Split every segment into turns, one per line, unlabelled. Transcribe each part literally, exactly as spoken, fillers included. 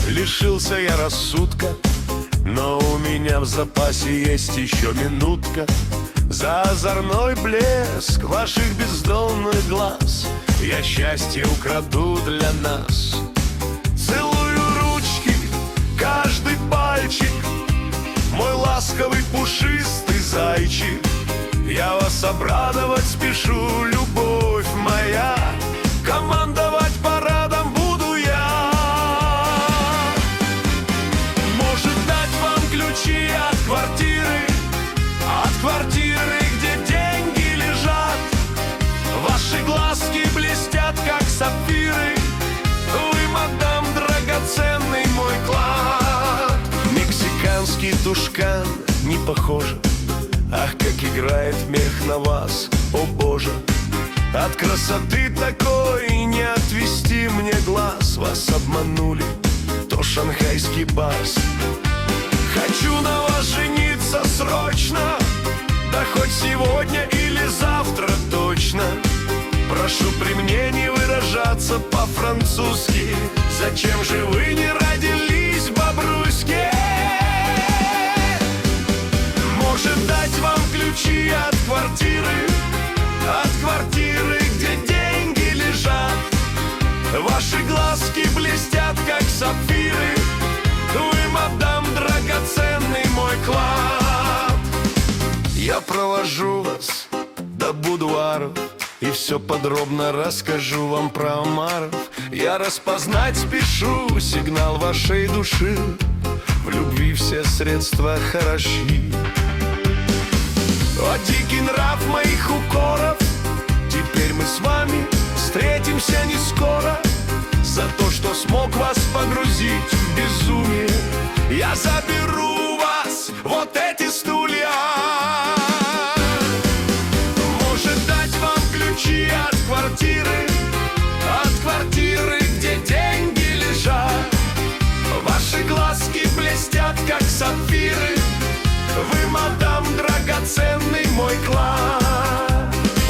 Лишился я рассудка, но у меня в запасе есть еще минутка. За озорной блеск ваших бездонных глаз я счастье украду для нас. Целую ручки, каждый пальчик, мой ласковый пушистый зайчик. Я вас обрадовать спешу, любовь моя, командовать парадом буду я. Может дать вам ключи от квартиры, от квартиры, где деньги лежат. Ваши глазки блестят, как сапфиры, вы, мадам, драгоценный мой клад. Мексиканский тушкан не похоже, ах, как играет мех на вас, о боже. От красоты такой не отвести мне глаз. Вас обманули, то шанхайский барс. Хочу на вас жениться срочно, да хоть сегодня или завтра точно. Прошу при мне не выражаться по-французски. Зачем же вы не родились, бобруйски? Может дать вам ключи от квартиры, от квартиры, где деньги лежат. Ваши глазки блестят, как сапфиры, вы, мадам, драгоценный мой клад. Я провожу вас до будуаров и все подробно расскажу вам про омаров. Я распознать спешу сигнал вашей души, в любви все средства хороши. О, дикий нрав моих укоров, теперь мы с вами встретимся не скоро. За то, что смог вас погрузить в безумие, я заберу вас вот эти стулья. Может дать вам ключи от квартиры, от квартиры, где деньги лежат. Ваши глазки блестят, как сапфиры, вы, мадам, драгоценный мой клад.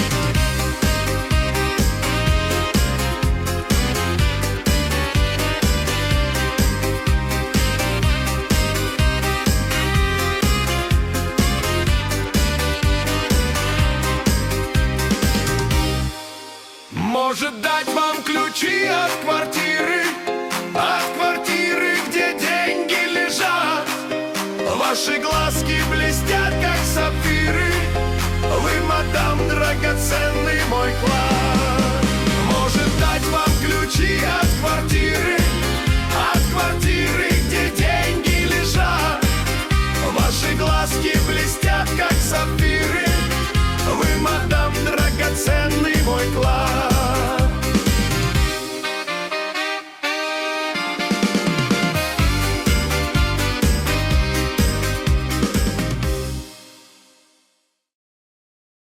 Может дать вам ключи от квартиры, от квартиры, где деньги лежат. Ваши глазки блестят, как сапфиры, вы, мадам, драгоценный мой клад.